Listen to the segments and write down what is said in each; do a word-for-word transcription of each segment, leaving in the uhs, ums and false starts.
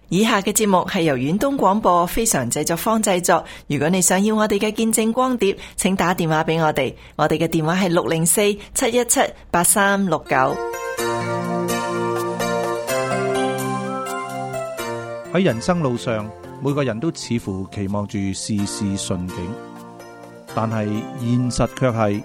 以下嘅節目係由遠東廣播非常製作坊製作。如果你想要我哋嘅見證光碟，請打電話俾我哋，我哋嘅電話係六零四七一七八三六九。 喺人生路上，每個人都似乎期望住事事順境，但係現實卻係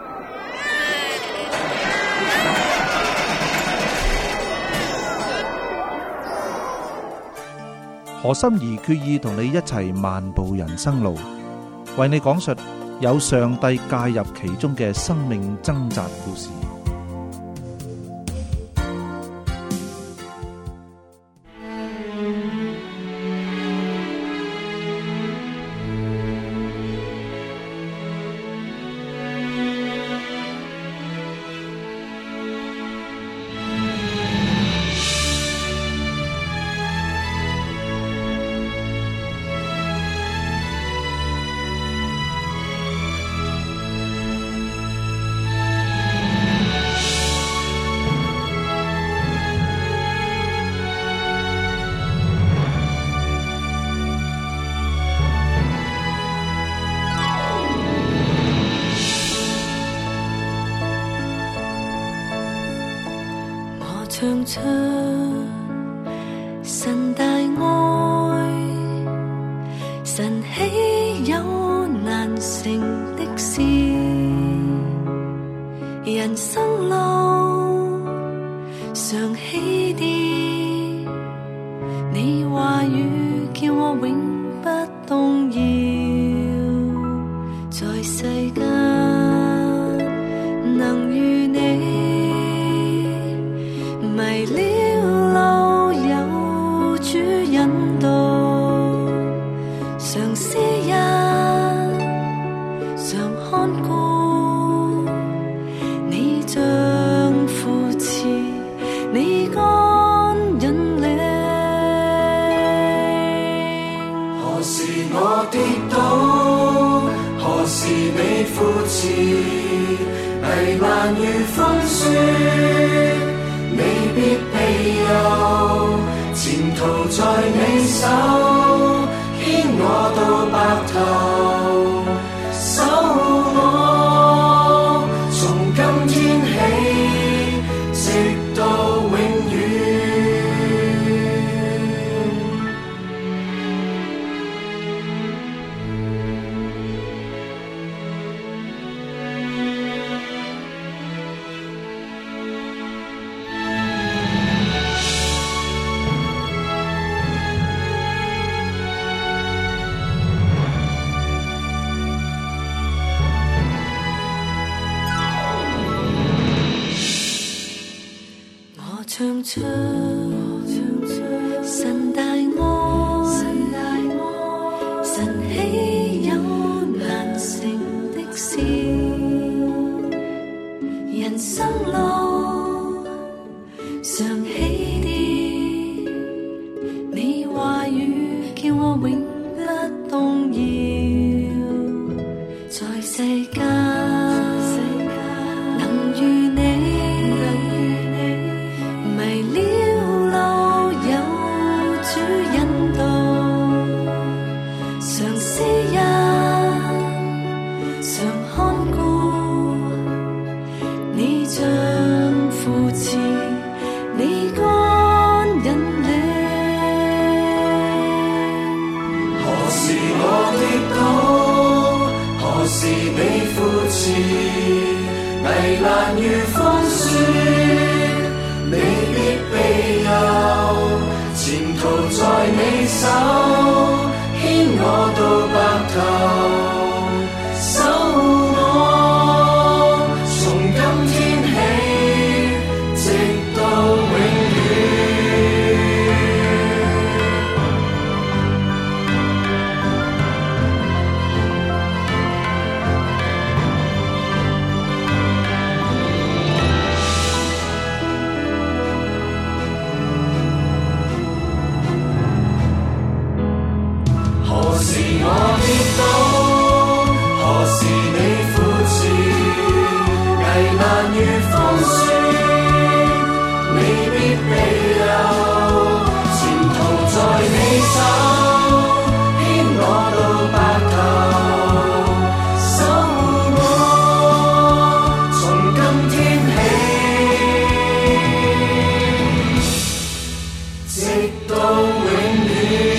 何心怡決意同你一齊漫步人生路，為你講述有上帝介入其中嘅生命掙扎故事。 唱出神大愛，神豈有難成的事？人生路常起跌，你話語叫我永不動搖，在世間能與你迷了路，有主引導，常施恩，常看顧，你像扶持，你竿引領。 何時我跌倒，何時你扶持，危難與風雪你必庇佑，前途在你手，牽我到白頭，守我從今天起，直到永遠。 唱出神大愛，神豈有難成的事？人生路常起跌，你話語叫我永不動搖，在世間能與你危難與風雪，你必庇佑，前途在你手，牽我到白頭，守我從今天起，直到永遠。我跌倒，何時你扶持，危難與風雪，你必庇佑，前途在直到永遠。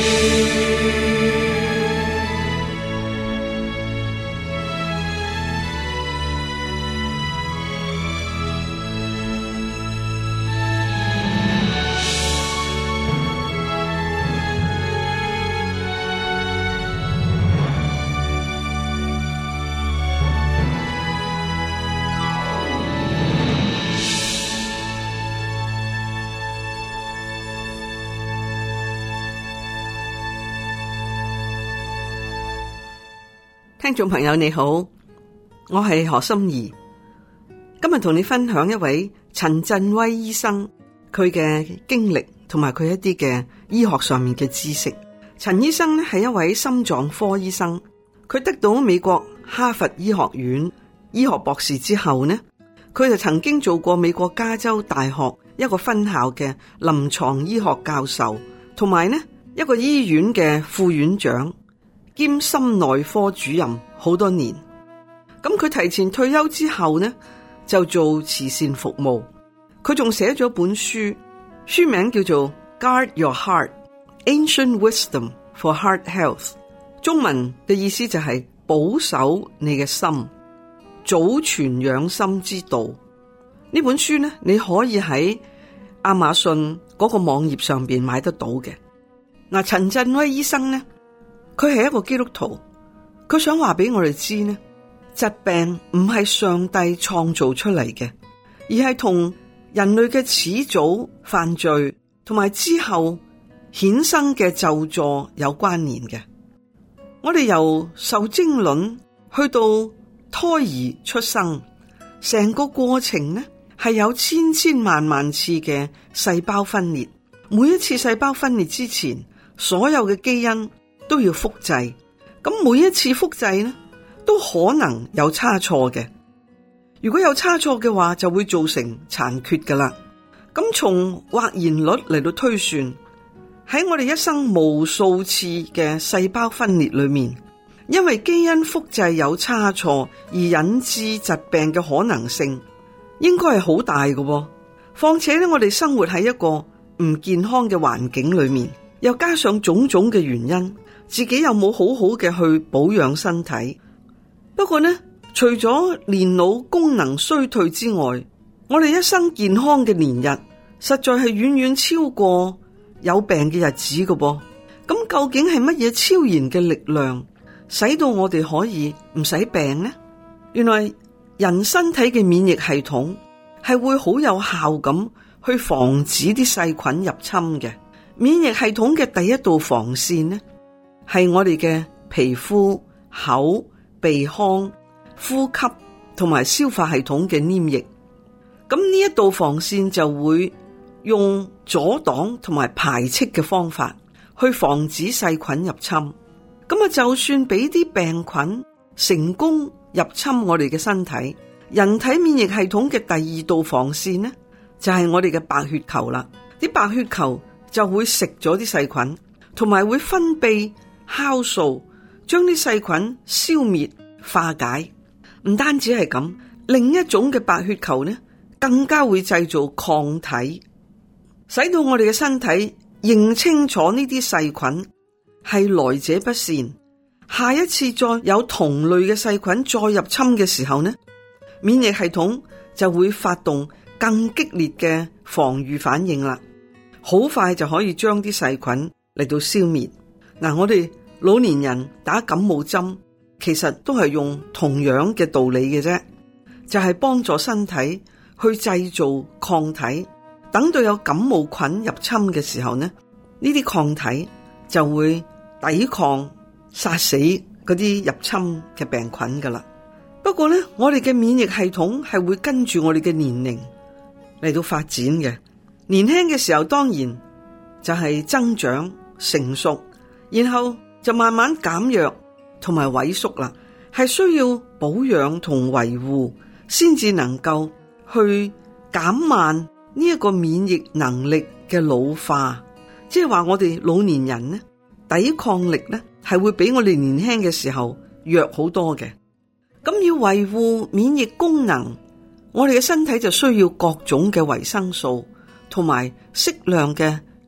聽眾朋友你好，我係何心怡，今日同你分享一位陳振威醫生佢嘅經歷同埋佢一啲嘅醫學上面嘅知識。陳醫生咧係一位心臟科醫生，佢得到美國哈佛醫學院醫學博士之後呢，佢就曾經做過美國加州大學一個分校嘅臨床醫學教授，同埋呢一個醫院嘅副院長兼心內科主任好多年。咁佢提前退休之後呢，就做慈善服務。佢仲寫咗本書，書名叫做 Guard Your Heart: Ancient Wisdom for Heart Health， 中文嘅意思就係保守你嘅心，祖傳養心之道。呢本書呢，你可以喺亞馬遜嗰個網頁上邊買得到嘅。嗱，陳振威醫生呢，佢係一個基督徒，佢想話俾我哋知呢，疾病唔係上帝創造出嚟嘅，而係同人類嘅始祖犯罪同埋之後衍生嘅咒詛有關聯嘅。我哋由受精卵去到胎兒出生，成個過程呢係有千千萬萬次嘅細胞分裂，每一次細胞分裂之前，所有嘅基因都要複製，咁每一次複製呢，都可能有差錯嘅。如果有差錯嘅話，就會造成殘缺噶啦。咁從或然率嚟到推算，喺我哋一生無數次嘅細胞分裂裏面，因為基因複製有差錯而引致疾病嘅可能性，應該係好大嘅喎。況且呢，我哋生活喺一個唔健康嘅環境裏面，又加上種種嘅原因，自己有冇好好嘅去保養身體。不過呢，除咗年老功能衰退之外，我哋一生健康嘅年日實在係遠遠超過有病嘅日子嘅噃。咁究竟係乜嘢超然嘅力量使到我哋可以唔使病呢？原來人身體嘅免疫系統係會好有效咁去防止啲細菌入侵嘅。免疫系統嘅第一道防線呢，係我哋嘅皮膚、口、鼻腔、呼吸同埋消化系統嘅黏液。咁呢一道防線就會用阻擋同埋排斥嘅方法去防止細菌入侵。咁啊，就算俾啲病菌成功入侵我哋嘅身體，人體免疫系統嘅第二道防線呢，就係我哋嘅白血球啦。啲白血球就會食咗啲細菌，同埋會分泌酵素，將啲細菌消滅化解。唔單止係咁，另一種嘅白血球呢，更加會製造抗體，使到我哋嘅身體認清楚呢啲細菌係來者不善。下一次再有同類嘅細菌再入侵嘅時候呢，免疫系統就會發動更激烈嘅防禦反應啦。好快就可以將啲細菌嚟到消滅。嗱，我哋老年人打感冒針，其實都係用同樣嘅道理嘅啫，就係幫助身體去製造抗體，等到有感冒菌入侵嘅時候呢，呢啲抗體就會抵抗殺死嗰啲入侵嘅病菌噶啦。不過呢，我哋嘅免疫系統係會跟住我哋嘅年齡嚟到發展嘅。年輕嘅時候當然就係增長成熟，然後就慢慢減弱同埋萎縮啦，係需要保養同維護先至能夠去減慢呢一個免疫能力嘅老化。即係話我哋老年人呢，抵抗力呢係會比我哋年輕嘅時候弱好多嘅。咁要維護免疫功能，我哋嘅身體就需要各種嘅維生素同埋適量嘅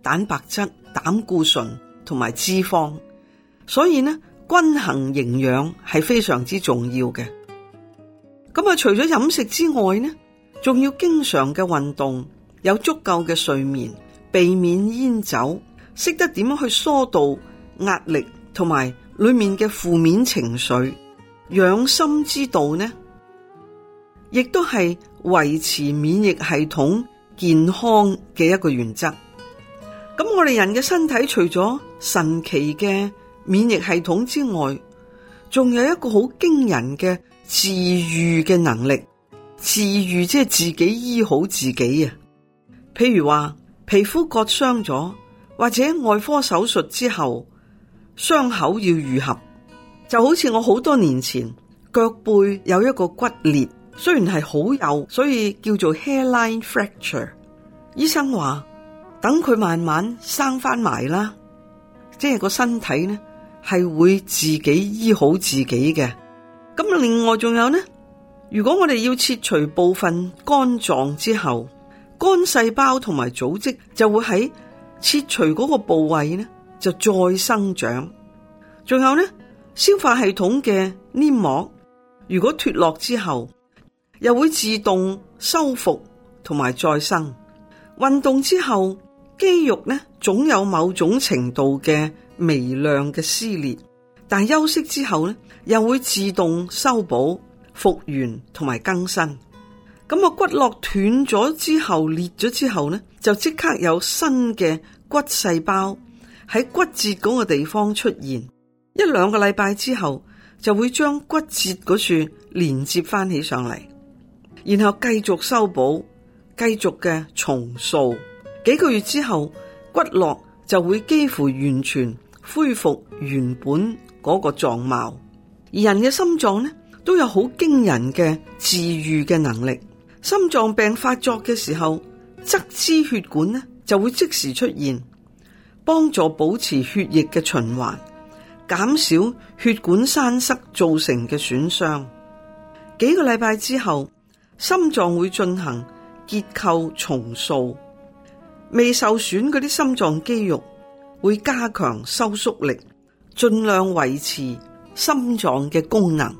蛋白質、膽固醇同埋脂肪，所以呢，均衡營養係非常之重要嘅。咁啊，除咗飲食之外呢，仲要經常嘅運動，有足夠嘅睡眠，避免煙酒，識得點樣去疏導壓力同埋裏面嘅負面情緒。養心之道呢，亦都係維持免疫系統健康嘅一個原則。咁我哋人嘅身體除咗神奇嘅免疫系統之外，仲有一個好驚人嘅治癒嘅能力。治癒即係自己醫好自己啊！譬如話皮膚割傷咗，或者外科手術之後傷口要癒合，就好似我好多年前腳背有一個骨裂，雖然係好幼，所以叫做 hairline fracture。醫生話等佢慢慢生翻埋啦，即係個身體呢係會自己醫好自己嘅。咁另外仲有呢，如果我哋要切除部分肝臟之後，肝細胞同埋組織就會喺切除嗰個部位呢就再生長。仲有呢，消化系統嘅黏膜如果脫落之後，又會自動修復同埋再生。運動之後，肌肉呢總有某種程度嘅微量嘅撕裂，但休息之後呢又會自動修補、復原同埋更新。咁啊，骨骼斷咗之後、裂咗之後呢，就即刻有新嘅骨細胞喺骨折嗰個地方出現。一兩個禮拜之後，就會將骨折嗰處連接翻起上嚟，然後繼續修補、繼續嘅重塑。幾個月之後，骨骼就會幾乎完全恢復原本嗰個狀貌。而人嘅心臟呢，都有好驚人嘅治癒嘅能力。心臟病發作嘅時候，側支血管呢就會即時出現，幫助保持血液嘅循環，減少血管栓塞造成嘅損傷。幾個禮拜之後，心臟會進行結構重塑，未受損嗰啲心臟肌肉會加強收縮力，盡量維持心臟嘅功能。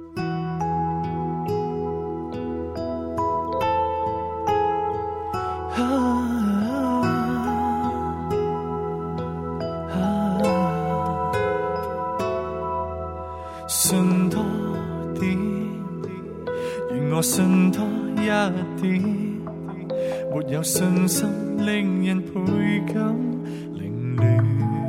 信多點，願我信多一點，沒有信心令人倍感凌亂，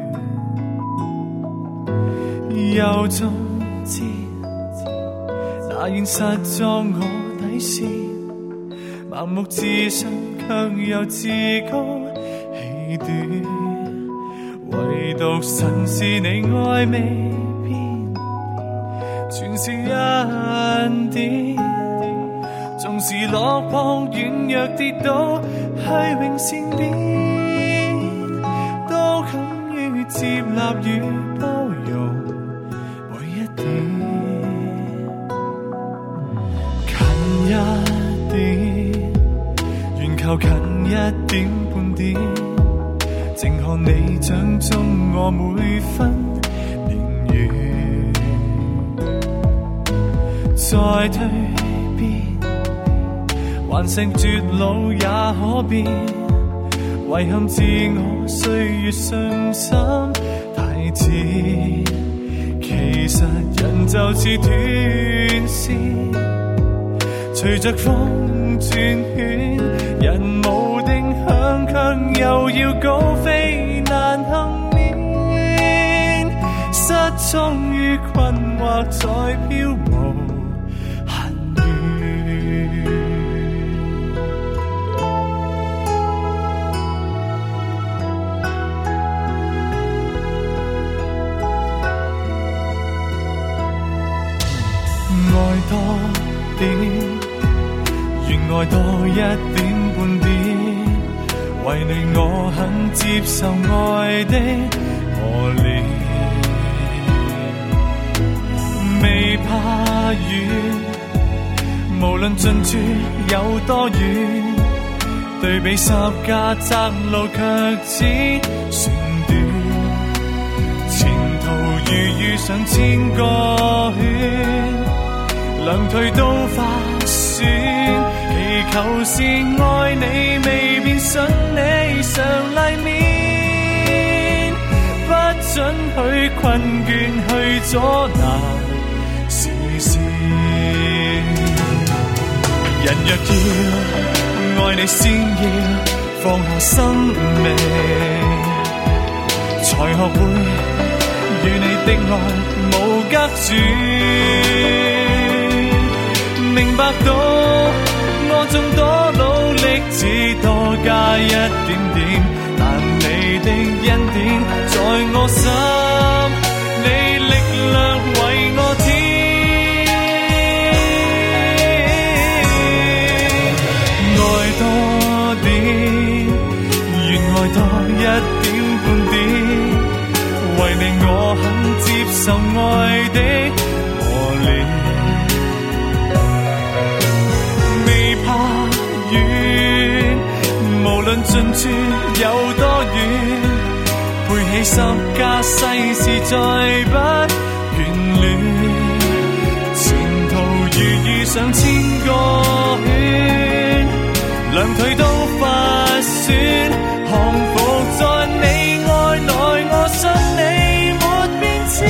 又總知那現實撞我底線，盲目自信卻又自高氣短，唯獨神是你愛未全是恩典，縱使落魄軟弱跌倒，虛榮善變，都敢於接納與包容每一點，近一點，願求近一點半點，靜看你掌中我每分年月。再蛻變，還剩絕路也可變，遺憾自我歲月信心太遲，其實人就似斷線，隨着風轉圈，人無定向卻又要高飛難幸免，失蹤於困惑在飄無多點，願愛多一點半點，為你我肯接受愛的磨練，未怕遠，無論進處有多遠， 對比十架窄路卻只算短，前途如遇上千個圈，兩腿都發酸，祈求是愛你未變順理常例面，不准許困倦去阻撓視線。人若要愛你，先要放下生命，才學會與你的愛無隔絕。明白到我縱多努力，只多加一點點，但你的恩典在我心，你力量為我添。愛多點，願愛多一點半點，為你我肯接受愛的磨練。未怕遠，無論盡處有多遠，背起十架世事再不眷戀。前途如遇上千個圈，兩腿都發酸，降服在你愛內，我信你沒變遷，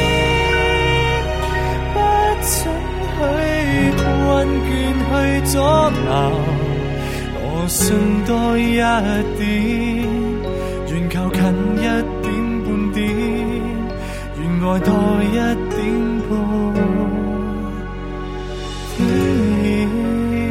不准許困倦去阻撓，我信多一點，願靠近一點半點，願愛多一點半點。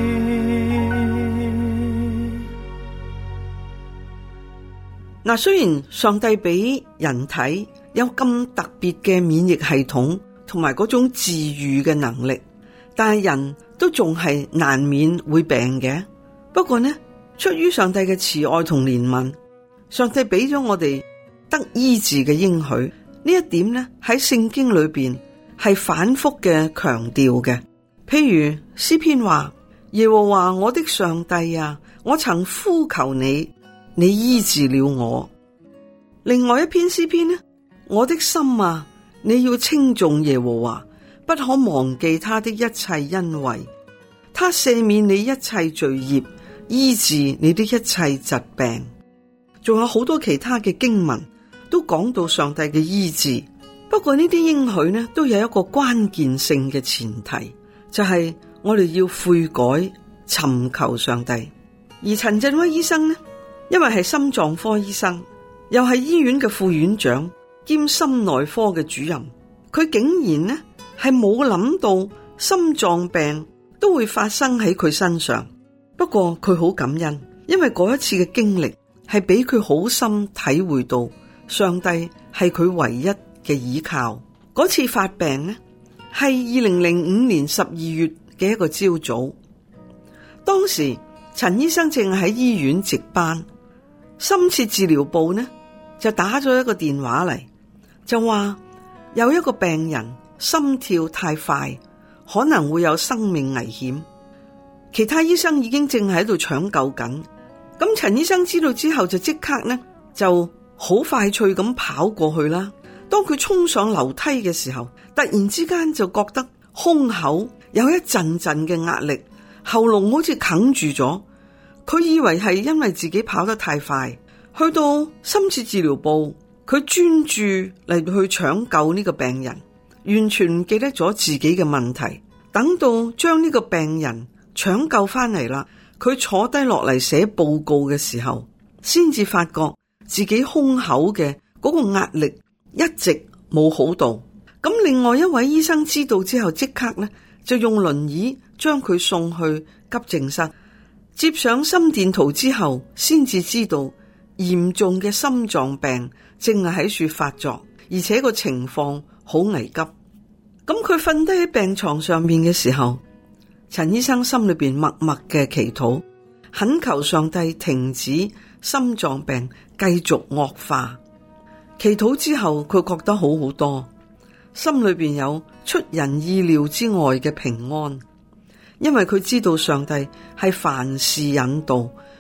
嗱，雖然上帝俾人體有咁特別嘅免疫系統同埋嗰種治癒嘅能力，但係人都仲係難免會病嘅。不過呢，出於上帝嘅慈愛同憐憫，上帝俾咗我哋得醫治嘅應許。呢一點呢，喺聖經裏邊係反覆嘅強調嘅。譬如詩篇話：耶和華我的上帝啊，我曾呼求你，你醫治了我。另外一篇詩篇呢，我的心啊，你要稱頌耶和華，不可忘記他的一切恩惠，他赦免你一切罪孽，醫治你的一切疾病。仲有好多其他嘅經文都講到上帝嘅醫治。不過呢啲應許呢，都有一個關鍵性嘅前提，就係、是、我哋要悔改，尋求上帝。而陳振威醫生呢，因為係心臟科醫生，又係醫院嘅副院長兼心內科嘅主任，佢竟然呢係冇諗到心臟病都會發生喺佢身上。不過佢好感恩，因為嗰一次嘅經歷係俾佢好深體會到上帝係佢唯一嘅依靠。嗰次發病呢係二零零五年十二月嘅一個朝早，當時陳醫生正喺醫院值班，深切治療部呢就打咗一個電話嚟，就話有一個病人心跳太快，可能會有生命危險，其他醫生已經正喺度搶救緊。咁陳醫生知道之後就即刻呢就好快脆咁跑過去啦。當佢衝上樓梯嘅時候，突然之間就覺得胸口有一陣陣嘅壓力，喉嚨好似哽住咗。佢以為係因為自己跑得太快，去到深切治療部，佢專注嚟去搶救呢個病人，完全唔記得咗自己嘅問題。等到將呢個病人搶救翻嚟啦，佢坐低落嚟寫報告嘅時候，先至發覺自己胸口嘅嗰個壓力一直冇好到。咁另外一位醫生知道之後，即刻咧就用輪椅將佢送去急症室，接上心電圖之後，先至知道嚴重嘅心臟病正係喺處發作，而且個情況好危急。咁佢瞓低喺病床上面嘅時候，陳醫生心裏邊默默嘅祈禱，懇求上帝停止心臟病繼續惡化。祈禱之後，佢覺得好好多，心裏邊有出人意料之外嘅平安，因為佢知道上帝係凡事引導，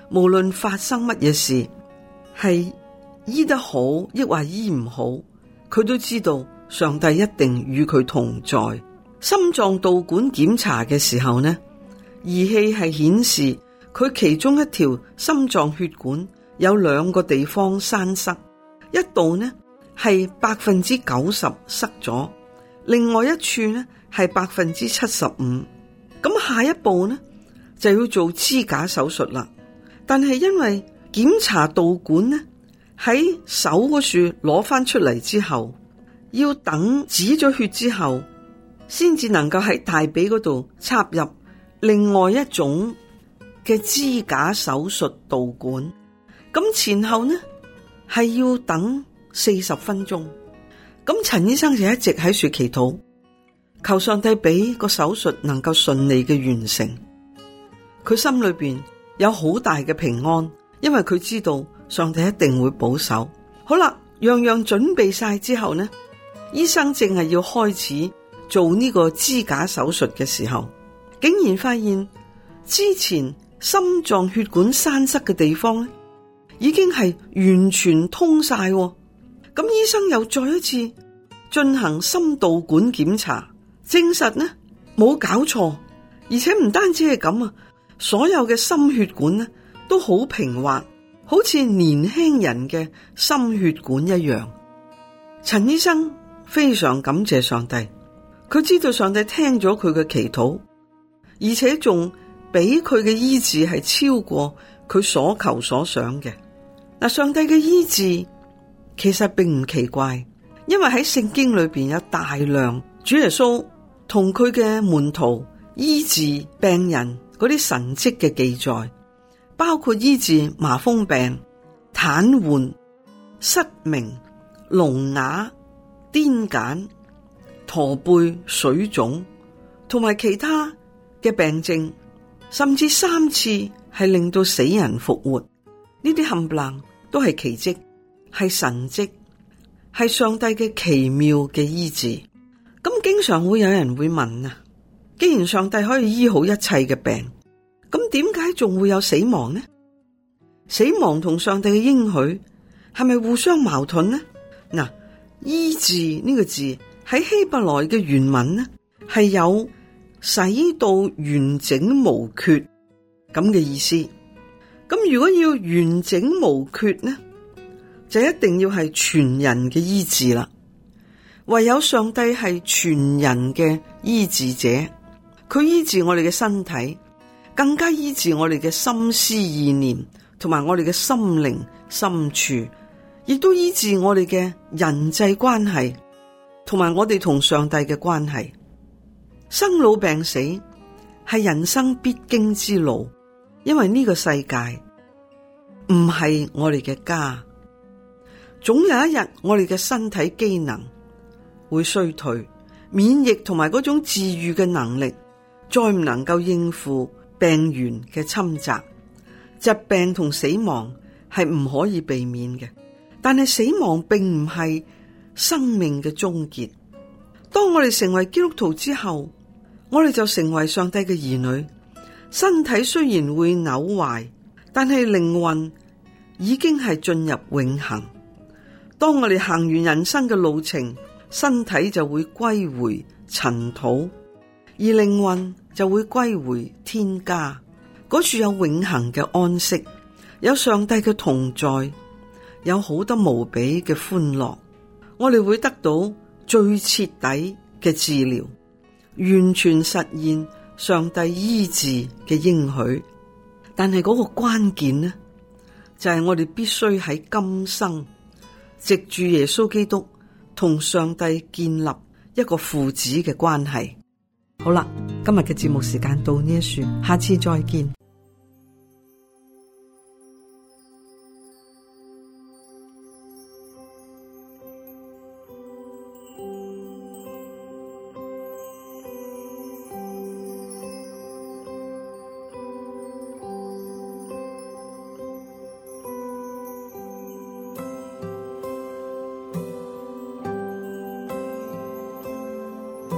無論發生乜嘢事，係醫得好抑或醫唔好，佢都知道上帝一定與佢同在。心臟導管檢查嘅時候呢，儀器係顯示佢其中一條心臟血管有兩個地方栓塞，一度呢係百分之九十塞咗，另外一處呢係百分之七十五。咁下一步呢就要做支架手術啦。但係因為檢查導管呢喺手嗰處攞翻出嚟之後，要等止咗血之後，先至能夠喺大髀嗰度插入另外一種嘅支架手術導管。咁前後呢係要等四十分鐘。咁陳醫生就一直喺處祈禱，求上帝俾個手術能夠順利嘅完成。佢心裏邊有好大嘅平安，因為佢知道上帝一定會保守。好啦，樣樣準備晒之後呢，醫生正係要開始做呢個支架手術嘅時候，竟然發現之前心臟血管栓塞嘅地方呢，已經係完全通晒。咁醫生又再一次進行心導管檢查，證實呢冇搞錯，而且唔單止係咁啊，所有嘅心血管呢都好平滑，好似年輕人嘅心血管一樣。陳醫生非常感謝上帝，佢知道上帝聽咗佢嘅祈禱，而且仲俾佢嘅醫治係超過佢所求所想嘅。嗱，上帝嘅醫治其實並唔奇怪，因為喺聖經裏邊有大量主耶穌同佢嘅門徒醫治病人嗰啲神蹟嘅記載，包括醫治麻風病、癱瘓、失明、聾啞、癲癇、駝背、水腫同埋其他嘅病症，甚至三次係令到死人復活。呢啲冚唪唥都係奇蹟，係神蹟，係上帝嘅奇妙嘅醫治。咁經常會有人會問啊，既然上帝可以醫好一切嘅病，咁點解仲會有死亡呢？死亡同上帝嘅應許係咪互相矛盾呢？嗱，醫治呢個字喺希伯來嘅原文呢，係有使到完整無缺咁嘅意思。咁如果要完整無缺呢，就一定要係全人嘅醫治啦。唯有上帝係全人嘅醫治者，佢醫治我哋嘅身體，更加醫治我哋嘅心思意念，同埋我哋嘅心靈深處，亦都醫治我哋嘅人際關係，同埋我哋同上帝嘅關係。生老病死係人生必經之路，因為呢個世界唔係我哋嘅家，總有一日我哋嘅身體機能會衰退，免疫同埋嗰種治癒嘅能力再唔能夠應付病源嘅侵襲。疾病同死亡係唔可以避免嘅，但係死亡並唔係生命嘅終結。當我哋成為基督徒之後，我哋就成為上帝嘅兒女。身體雖然會朽壞，但係靈魂已經係進入永恆。當我哋行完人生嘅路程，身體就會歸回塵土，而靈魂就會歸回天家，嗰處有永恆嘅安息，有上帝嘅同在，有好得無比嘅歡樂。我哋會得到最徹底嘅治療，完全實現上帝醫治嘅應許。但係嗰個關鍵呢，就係我哋必須喺今生藉住耶穌基督同上帝建立一個父子嘅關係。好啦，今日嘅節目時間到呢一處，下次再見。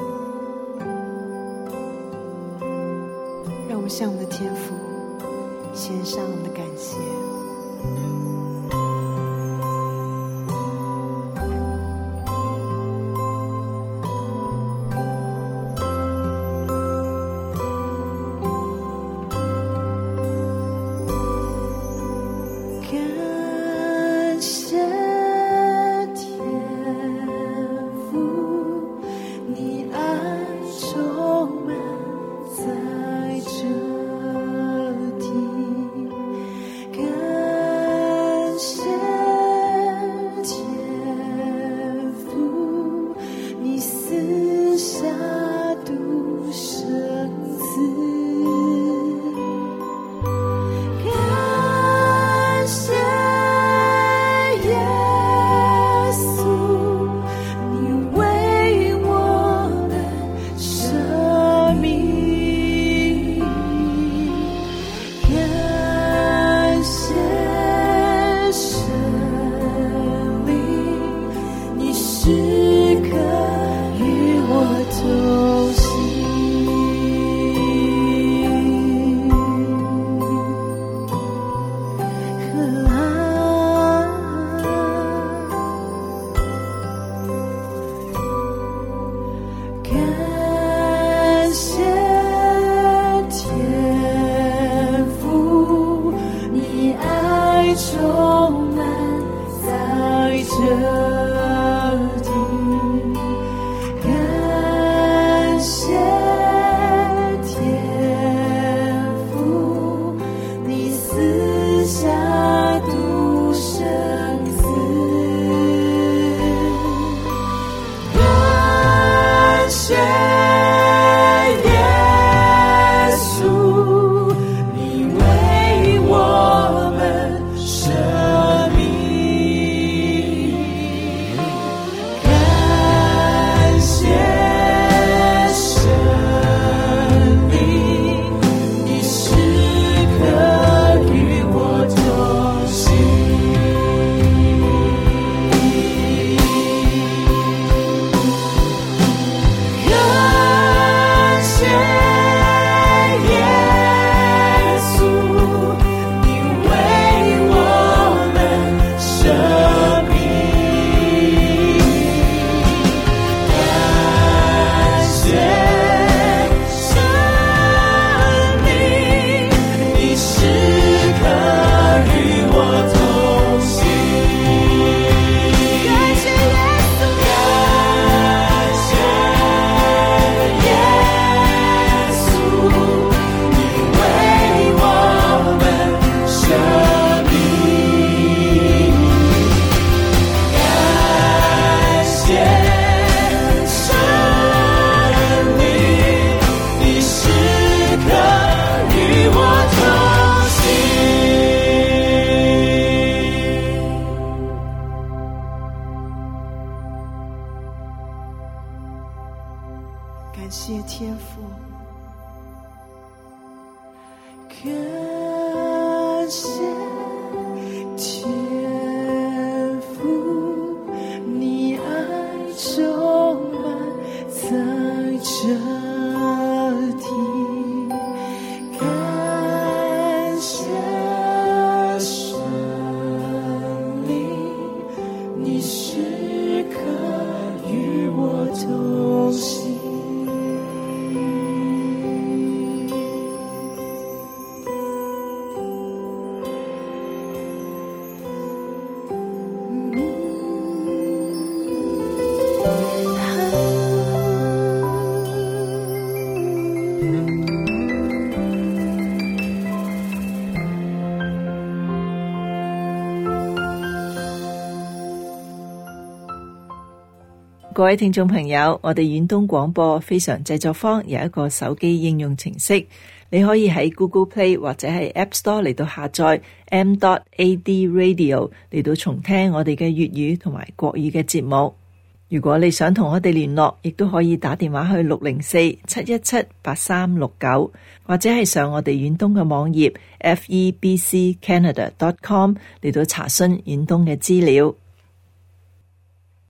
向我们的天父獻上我们的感谢。感谢天父，你爱充满在这地。感谢天父，你赐下独生子。感谢耶稣，你为我们舍命。感谢神灵，你时刻与我同行。感谢天父，你爱充满在这地。感谢天父，你赐下独生子。感谢耶稣，你为我们舍命。感谢神灵，你时刻与我同行。感谢耶稣，你为我们舍命。感谢神灵，你时刻与我同行。感谢耶稣，感谢耶稣，你为我们舍命。感谢神灵，你时刻与我同行。感谢天父，感谢天父，你爱充满在这地。感谢神灵，你时刻与我同行。 各位聽眾朋友，我哋遠東廣播非常製作坊有一個手機應用程式，你可以喺 Google Play 或者係 App Store 嚟到下載 M A D Radio 嚟到重聽我哋嘅粵語同埋國語嘅節目。如果你想同我哋聯絡，亦都可以打電話去六零四七一七八三六九，或者係上我哋遠東嘅網頁 F E B C Canada dot com 嚟到查詢遠東嘅資料。